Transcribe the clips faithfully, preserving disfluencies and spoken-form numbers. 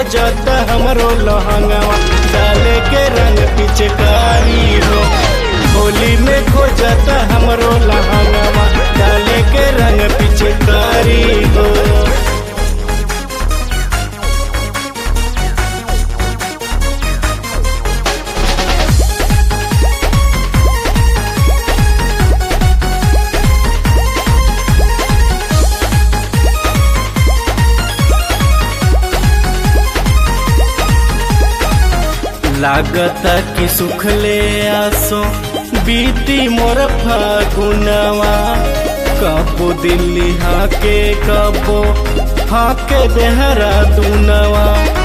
खोजत हमरो लहंगवा डाले के रंग पिचकारी हो। होली में खोजत हमरो लहंगवा डाले के रंग पिचकारी हो। लागता कि सुखले आसो बीती मोर फागुनवा कबो दिल्ली हाके कबो हाके देहरादूनवा।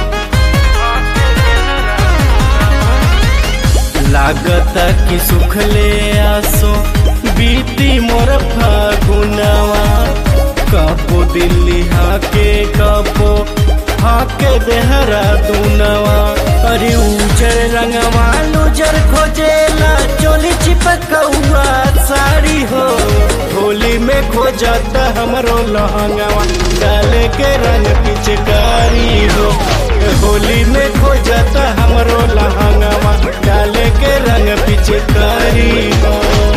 लागता कि सुखले आसो बीती मोर फागुनवा कबो दिल्ली हाके कबो हाके देहरादूनवा। अरे उजर रंगवा लुजर खोजेला चोली चिपकौआ साड़ी हो। होली में खोजत हमरो लहंगवा डाले के रंग पिचकारी हो। होली में खोजत हमरो लहंगवा डाले के रंग पिचकारी हो।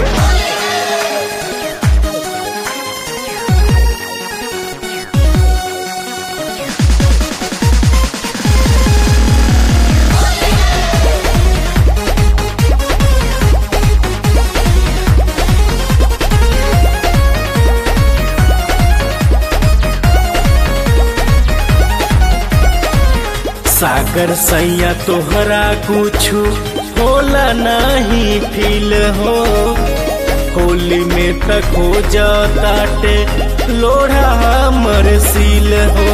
सागर सैया तोहरा कुछु होला नहीं फील हो। होली में तक हो जाताटे लोढ़ा हमर सील हो।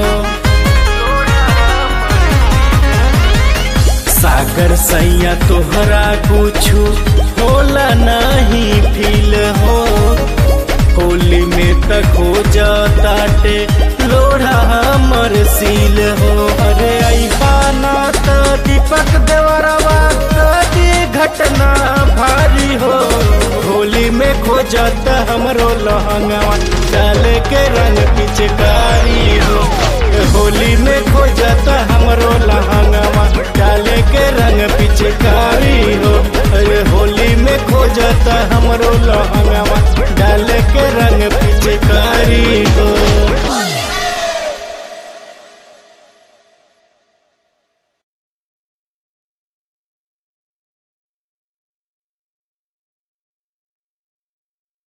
सागर सैया तोहरा कुछु होला नहीं फील हो। होली में तक हो जाताटे लोढ़ा हमर सील हो। अरे आई पाना तो दीपक देवरवा कदी घटना भारी हो। होली में खोजत हमरो लहंगवा डाले के रंग पिचकारी हो। होली में खोजत हमरो लहंगवा डाले के रंग पिचकारी हो। अरे होली में खोजत हमरो लहंगवा डाले के रंग पिचकारी हो।